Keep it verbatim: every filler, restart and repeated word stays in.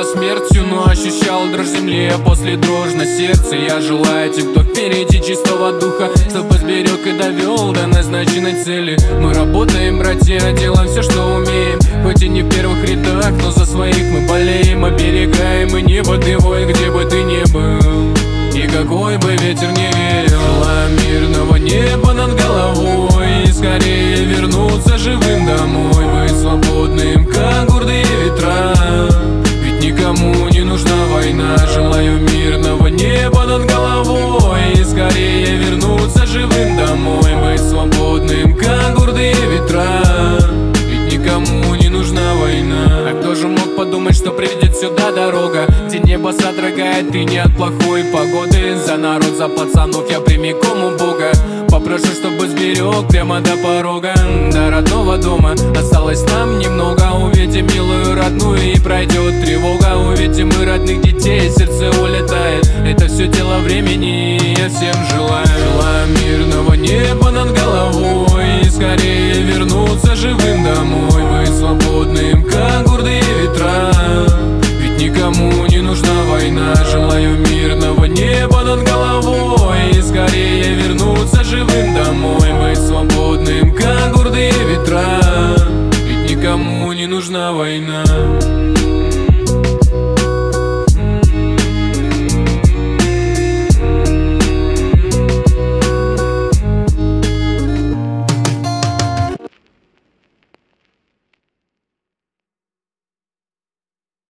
за смертью, но ощущал дрожь земли, а после дрожь на сердце. Я желаю тем, кто впереди, чистого духа, чтобы сберег и довел до назначенной цели. Мы работаем, братья, делаем все, что умеем, хоть и не в первых рядах, но за своих мы болеем. Оберегаем и небо ты воин, где бы ты ни был, и какой бы ветер не веял. Желаю мирного неба над головой, и скорее вернуться живым домой, быть свободным, как гордые ветра, ведь никому не нужна война. Желаю мирного неба над головой, и скорее вернуться живым домой, быть свободным, как гордые ветра, ведь никому не нужна война. А кто же мог подумать, что приведет сюда дорога, где небо содрогает и не от плохой погоды. За народ, за пацанов я прямиком у Бога попрошу, чтобы сберег прямо до порога, до родного дома. Осталось нам немного, увидим милую родную, и пройдет тревога. Увидим мы родных детей, сердце улетает, это все дело времени, я всем желаю. Желаю мирного неба над головой, и скорее вернуться живым домой, быть свободным, как гордые ветра, ведь никому не нужна война. Желаю мирного неба над головой, и скорее вернуться живым домой, быть свободным, как гордые ветра, ведь никому не нужна война.